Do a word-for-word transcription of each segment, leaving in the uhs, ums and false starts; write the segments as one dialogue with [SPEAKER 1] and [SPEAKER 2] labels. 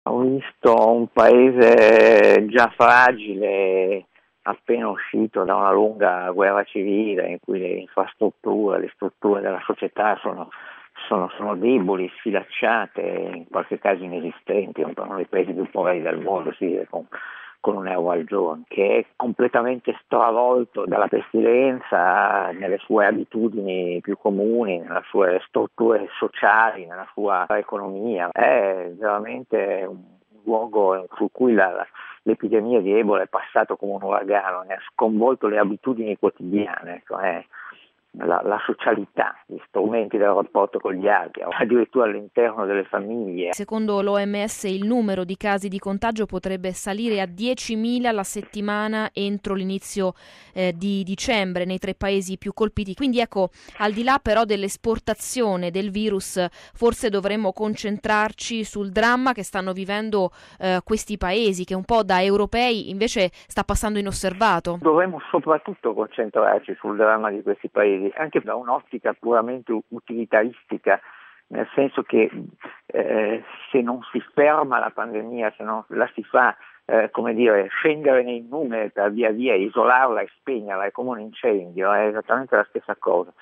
[SPEAKER 1] Ho visto un paese già fragile, appena uscito da una lunga guerra civile in cui le infrastrutture, le strutture della società sono, sono, sono deboli, sfilacciate, in qualche caso inesistenti, uno dei paesi più poveri del mondo, si vive con, con un euro al giorno, che è completamente stravolto dalla pestilenza nelle sue abitudini più comuni, nelle sue strutture sociali, nella sua economia. È veramente un luogo su cui la, la, l'epidemia di Ebola è passato come un uragano, ne ha sconvolto le abitudini quotidiane, cioè la, la socialità, gli strumenti del rapporto con gli altri, addirittura all'interno delle famiglie.
[SPEAKER 2] Secondo l'O M S il numero di casi di contagio potrebbe salire a diecimila alla settimana entro l'inizio eh, di dicembre nei tre paesi più colpiti. Quindi ecco, al di là però dell'esportazione del virus, forse dovremmo concentrarci sul dramma che stanno vivendo eh, questi paesi, che un po' da europei invece sta passando inosservato.
[SPEAKER 1] Dovremmo soprattutto concentrarci sul dramma di questi paesi, anche da un'ottica puramente utilitaristica, nel senso che eh, se non si ferma la pandemia, se non la si fa eh, come dire, scendere nei numeri per via via, isolarla e spegnerla, è come un incendio, è esattamente la stessa cosa.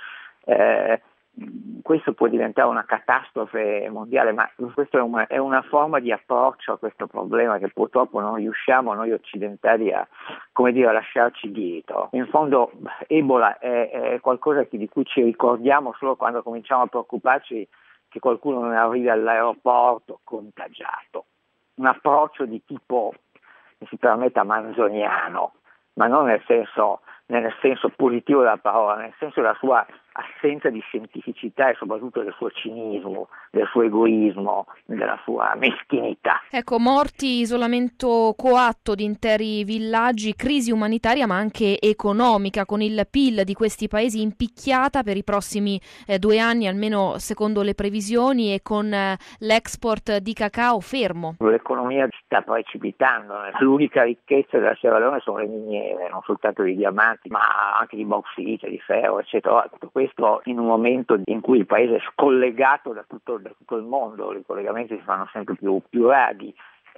[SPEAKER 1] Eh, questo può diventare una catastrofe mondiale, ma questa è una, è una forma di approccio a questo problema che purtroppo non riusciamo noi occidentali a, come dire, a lasciarci dietro. In fondo Ebola è, è qualcosa che, di cui ci ricordiamo solo quando cominciamo a preoccuparci che qualcuno non arrivi all'aeroporto contagiato. Un approccio di tipo, mi si permetta, manzoniano, ma non nel senso, nel senso positivo della parola, nel senso della sua assenza di scientificità e soprattutto del suo cinismo, del suo egoismo, della sua meschinità.
[SPEAKER 2] Ecco, morti, isolamento coatto di interi villaggi, crisi umanitaria ma anche economica, con il P I L di questi paesi in picchiata per i prossimi eh, due anni, almeno secondo le previsioni, e con eh, l'export di cacao fermo.
[SPEAKER 1] L'economia sta precipitando, l'unica ricchezza della Sierra Leone sono le miniere, non soltanto di diamanti, ma anche di bauxite, di ferro, eccetera. Tutto questo in un momento in cui il paese è scollegato da tutto, da tutto il mondo, i collegamenti si fanno sempre più, più radi,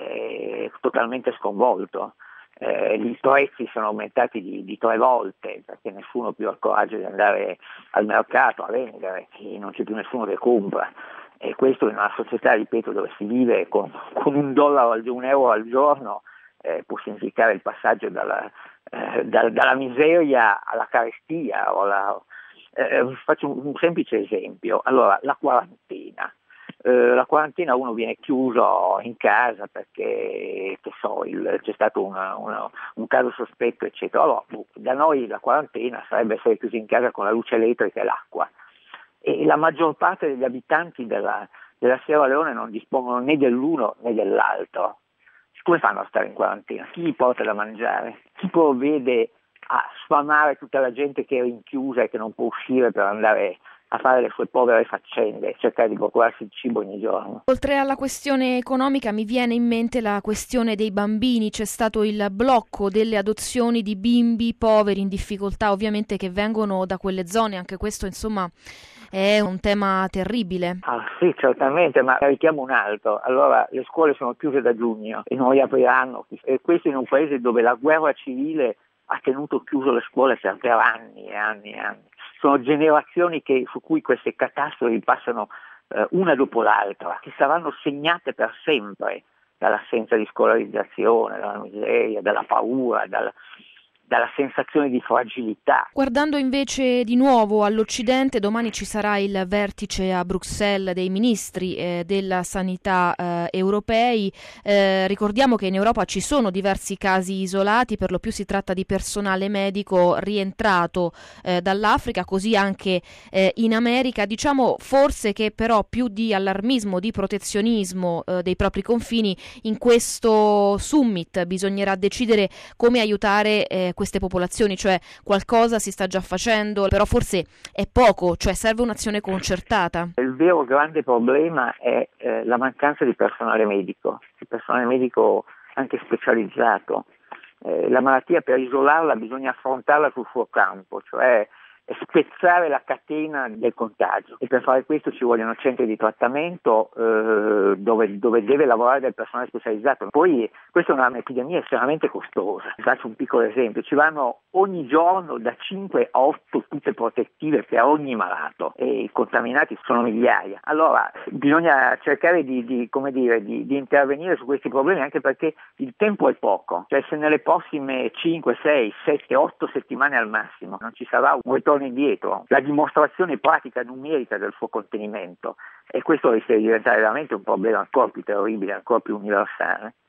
[SPEAKER 1] è totalmente sconvolto. Eh, gli prezzi sono aumentati di, di tre volte perché nessuno più ha il coraggio di andare al mercato a vendere, non c'è più nessuno che compra. E questo in una società, ripeto, dove si vive con, con un dollaro, un euro al giorno, eh, può significare il passaggio dalla, eh, da, dalla miseria alla carestia. O alla, eh, faccio un, un semplice esempio. Allora, la quarantena. Eh, la quarantena, uno viene chiuso in casa perché che so, il, c'è stato una, una, un caso sospetto, eccetera. Allora, da noi la quarantena sarebbe essere chiusi in casa con la luce elettrica e l'acqua. E la maggior parte degli abitanti della, della Sierra Leone non dispongono né dell'uno né dell'altro. Come fanno a stare in quarantena? Chi gli porta da mangiare? Chi provvede a sfamare tutta la gente che è rinchiusa e che non può uscire per andare a fare le sue povere faccende, cercare di procurarsi il cibo ogni giorno?
[SPEAKER 2] Oltre alla questione economica mi viene in mente la questione dei bambini. C'è stato il blocco delle adozioni di bimbi poveri in difficoltà, ovviamente, che vengono da quelle zone. Anche questo, insomma, è un tema terribile.
[SPEAKER 1] Ah sì, certamente, ma richiamo un altro. Allora, le scuole sono chiuse da giugno e non riapriranno. E questo in un paese dove la guerra civile ha tenuto chiuso le scuole per, per anni e anni e anni. Sono generazioni che, su cui queste catastrofi passano eh, una dopo l'altra, che saranno segnate per sempre dall'assenza di scolarizzazione, dalla miseria, dalla paura, dalla, dalla sensazione di fragilità.
[SPEAKER 2] Guardando invece di nuovo all'Occidente, domani ci sarà il vertice a Bruxelles dei ministri eh, della sanità eh, europei. Eh, ricordiamo che in Europa ci sono diversi casi isolati, per lo più si tratta di personale medico rientrato eh, dall'Africa, così anche eh, in America. Diciamo forse che però più di allarmismo, di protezionismo eh, dei propri confini, in questo summit bisognerà decidere come aiutare eh, queste popolazioni, cioè qualcosa si sta già facendo, però forse è poco, cioè serve un'azione concertata.
[SPEAKER 1] Il vero grande problema è eh, la mancanza di personale medico, di personale medico anche specializzato. Eh, la malattia, per isolarla bisogna affrontarla sul suo campo, cioè spezzare la catena del contagio, e per fare questo ci vogliono centri di trattamento eh, dove, dove deve lavorare del personale specializzato. Poi questa è un'epidemia estremamente costosa. Vi faccio un piccolo esempio: ci vanno ogni giorno da cinque a otto tute protettive per ogni malato e i contaminati sono migliaia. Allora bisogna cercare di, di come dire di, di intervenire su questi problemi, anche perché il tempo è poco, cioè se nelle prossime cinque, sei, sette, otto settimane al massimo non ci sarà un ritorno indietro, la dimostrazione pratica numerica del suo contenimento, e questo rischia di diventare veramente un problema ancora più terribile, ancora più universale.